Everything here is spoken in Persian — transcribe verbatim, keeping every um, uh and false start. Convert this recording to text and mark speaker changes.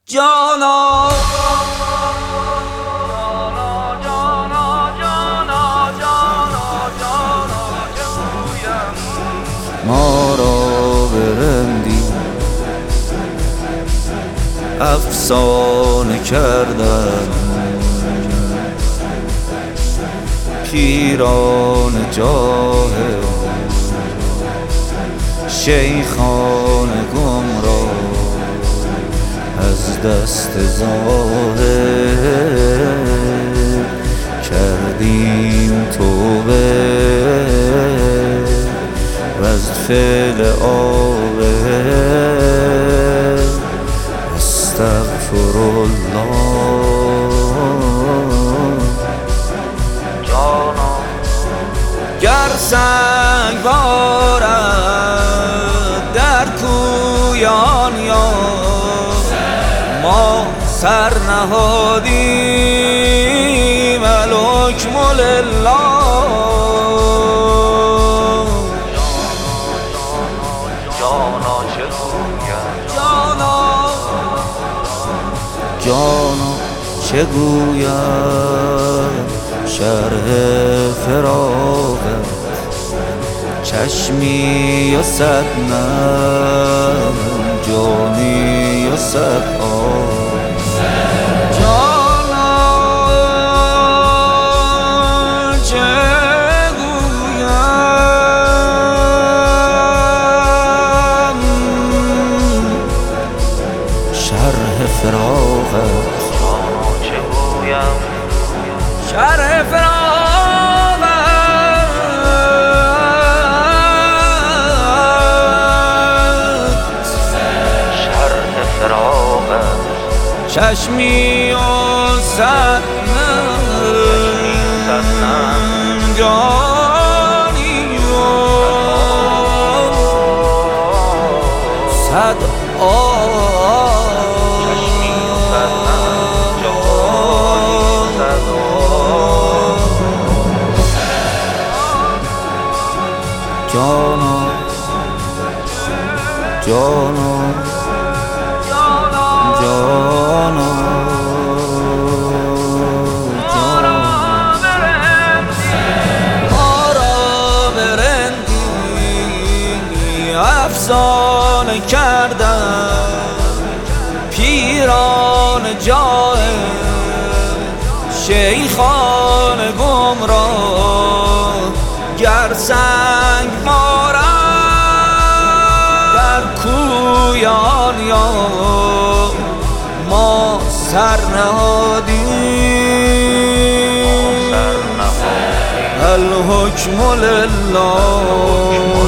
Speaker 1: جانا ما را برندی افسانه کردن، پیران جاه شیخان گمراه از دست ظاهر کردیم توبه و از فعل آبه استغفر الله. جانا گر سنگ بارد در کویان یا ما سر نهادیم الحکم لله. جانا چه گویم جانا جانا چه گویم شرح فراقت چشمی و صد نم جانی و صد آب. جانا چه گویم شرح فراقت جانا چه گویم شرح فراقت چشمی و صد نم جانی و صد آب. چشمی و صد نم جانی و صد آب. جانا جانا جانا جانا ما را برندی افسانه کردن، پیران جاه شیخان گمراه گر سنگ بارد در کویان یا ما سر نهادیم الحکم لله.